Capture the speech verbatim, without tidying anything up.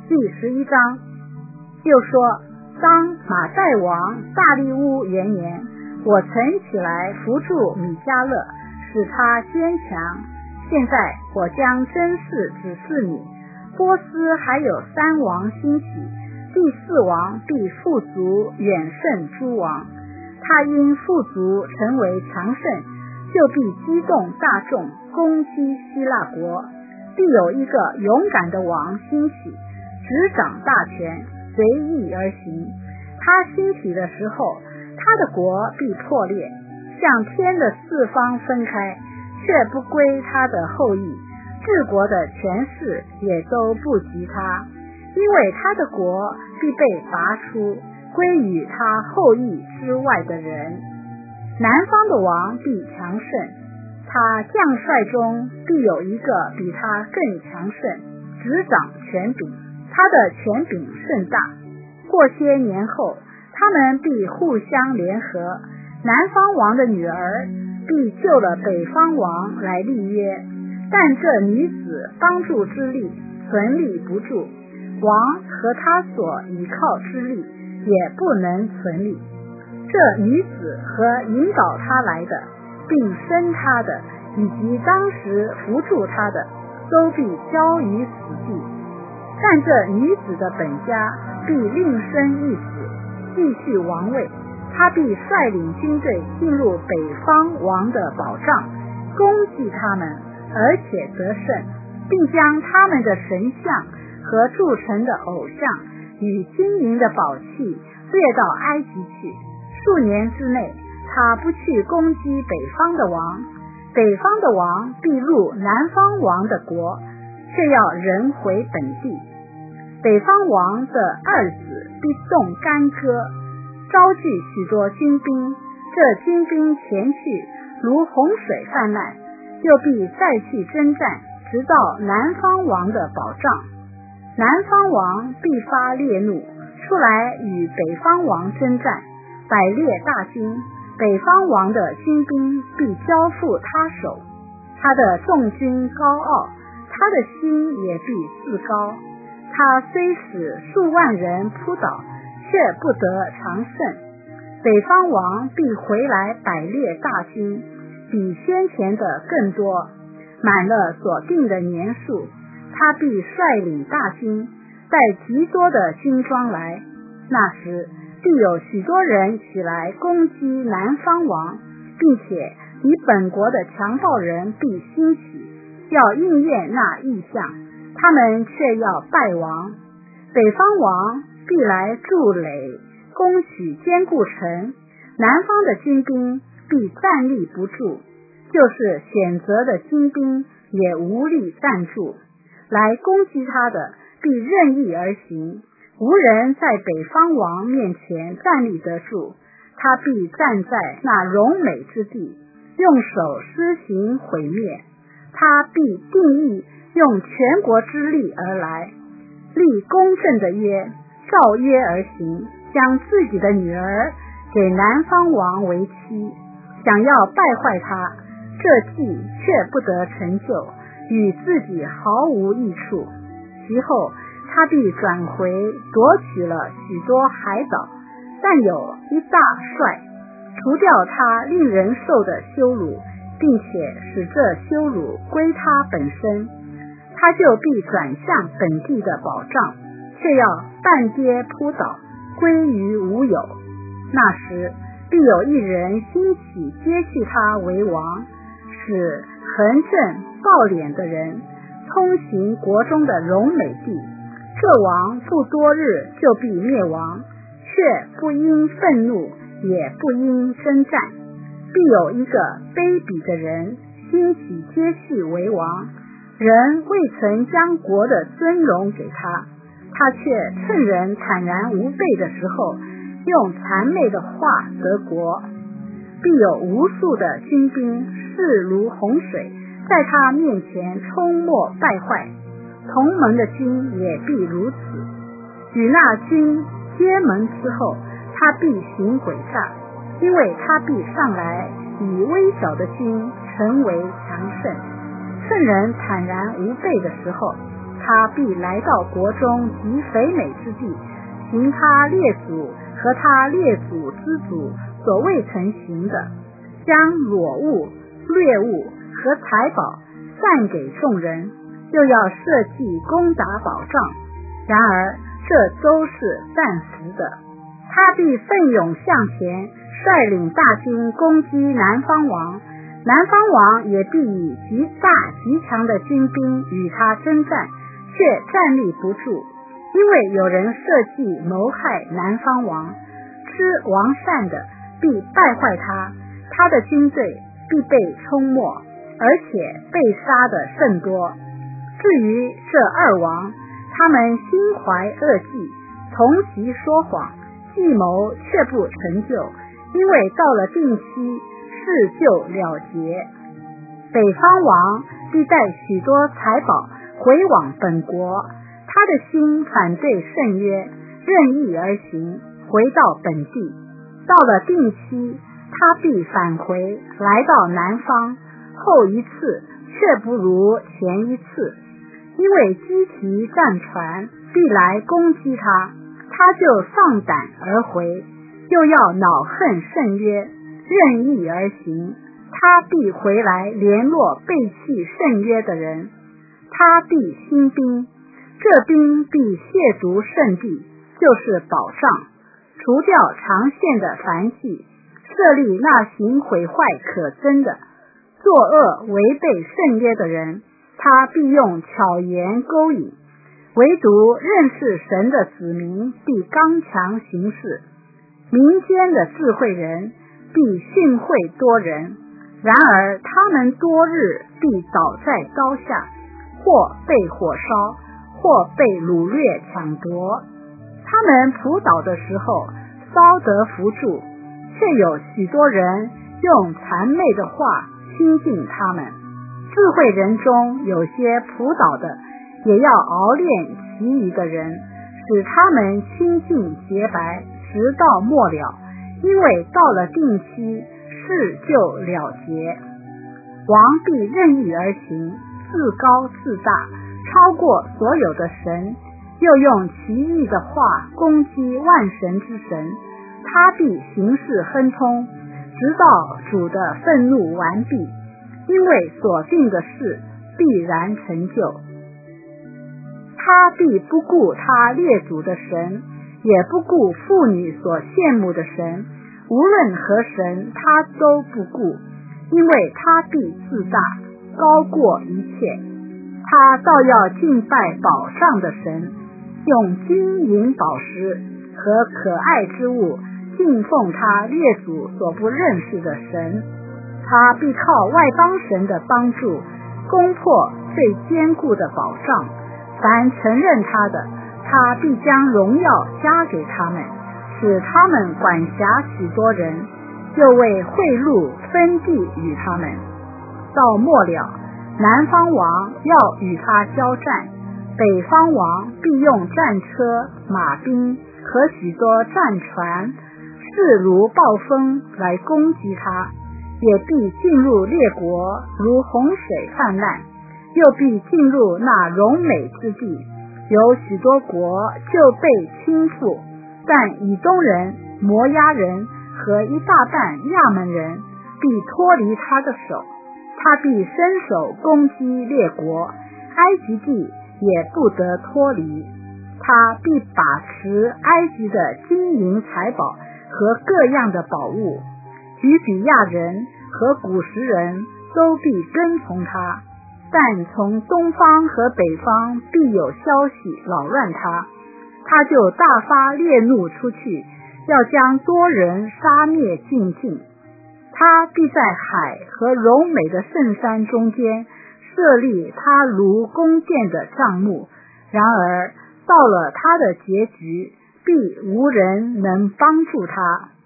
第十一章。又说，当马代王大利乌元年，我曾起来扶助米迦勒，使他坚强。现在我将真事指示你，波斯还有三王兴起，第四王必富足远胜诸王。他因富足成为强盛，就必激动大众攻击希腊国。必有一个勇敢的王兴起，执掌大权，随意而行。他兴起的时候，他的国必破裂，向天的四方分开，却不归他的后裔，治国的权势也都不及他，因为他的国必被拔出，归于他后裔之外的人。南方的王必强盛，他将帅中必有一个比他更强盛，执掌权柄，他的权柄甚大。过些年后，他们必互相联合，南方王的女儿必救了北方王来立约，但这女子帮助之力存立不住，王和他所依靠之力也不能存立。这女子和引导他来的，并生他的，以及当时扶助他的，都必交于死地。但这女子的本家必另生一子，继续王位。他必率领军队进入北方王的保障，攻击他们，而且得胜，并将他们的神像和铸成的偶像与金银的宝器掠到埃及去。数年之内，他不去攻击北方的王，北方的王必入南方王的国，却要人回本地。北方王的二子必动干戈，招聚许多军兵，这军兵前去如洪水泛滥，又必再去征战，直到南方王的保障。南方王必发烈怒，出来与北方王征战，百列大军，北方王的军兵必交付他手。他的众军高傲，他的心也必自高。他虽使数万人扑倒，却不得长胜。北方王必回来百列大军，比先前的更多，满了所定的年数。他必率领大军，带极多的军装来。那时必有许多人起来攻击南方王，并且你本国的强暴人必兴起，要应验那异象，他们却要败亡。北方王必来筑垒，攻取坚固城，南方的军兵必站立不住，就是选择的军兵也无力站住。来攻击他的必任意而行，无人在北方王面前站立得住。他必站在那荣美之地，用手施行毁灭。他必定义用全国之力而来，立公正的约，照约而行，将自己的女儿给南方王为妻，想要败坏他，这计却不得成就，与自己毫无益处。其后他必转回，夺取了许多海岛，但有一大帅，除掉他令人受的羞辱，并且使这羞辱归他本身，他就必转向本地的保障，却要半跌扑倒，归于无有。那时必有一人兴起接续他为王，使横正暴敛的人通行国中的荣美地。这王不多日就必灭亡，却不因愤怒，也不因征战。必有一个卑鄙的人兴起接续为王，人未曾将国的尊荣给他，他却趁人坦然无备的时候，用谄媚的话得国。必有无数的军兵势如洪水，在他面前冲没败坏，同盟的军也必如此。与那军结盟之后，他必行诡诈，因为他必上来以微小的军成为强盛。趁人坦然无备的时候， 他必来到国中极肥美之地，行他列祖和他列祖之祖所未曾行的，将裸物、掠物和财宝散给众人，又要设计攻打保障。然而这都是暂时的，他必奋勇向前，率领大军攻击南方王，南方王也必以极大极强的军兵与他征战，却站立不住，因为有人设计谋害南方王，吃王膳的必败坏他，他的军队必被冲没，而且被杀的甚多。至于这二王，他们心怀恶计，同席说谎，计谋却不成就，因为到了定期，事就了结。北方王必带许多财宝回往本国，他的心反对圣约，任意而行，回到本地。到了定期，他必返回，来到南方，后一次却不如前一次，因为积提战船必来攻击他，他就丧胆而回，又要恼恨圣约，任意而行，他必回来联络背弃圣约的人，他必兴兵，这兵必亵渎圣地，就是保障，除掉长线的凡系，设立那行毁坏可憎的、作恶违背圣约的人，他必用巧言勾引，唯独认识神的子民必刚强行事，民间的智慧人必训诲多人，然而他们多日必倒在刀下，或被火烧，或被掳掠抢夺。他们扑倒的时候稍得扶助，却有许多人用谄媚的话亲近他们。智慧人中有些扑倒的，也要熬炼其余的人，使他们清净洁白，直到末了，因为到了定期，事就了结。王必任意而行，自高自大，超过所有的神，又用奇异的话攻击万神之神，他必行事亨通，直到主的愤怒完毕，因为所定的事必然成就。他必不顾他列祖的神，也不顾妇女所羡慕的神，无论何神他都不顾，因为他必自大，高过一切。他倒要敬拜宝藏的神，用金银宝石和可爱之物敬奉他列祖所不认识的神。他必靠外邦神的帮助，攻破最坚固的宝藏。凡承认他的，他必将荣耀加给他们，使他们管辖许多人，又为贿赂分地与他们。到末了，南方王要与他交战，北方王必用战车、马兵和许多战船，势如暴风来攻击他，也必进入列国，如洪水泛滥，又必进入那荣美之地，有许多国就被倾覆，但以东人、摩押人和一大半亚门人必脱离他的手，他必伸手攻击列国，埃及地也不得脱离。他必把持埃及的金银财宝和各样的宝物，举比亚人和古时人都必跟从他，但从东方和北方必有消息扰乱他，他就大发烈怒出去，要将多人杀灭尽尽。他必在海和柔美的圣山中间设立他如宫殿的帐幕，然而到了他的结局，必无人能帮助他。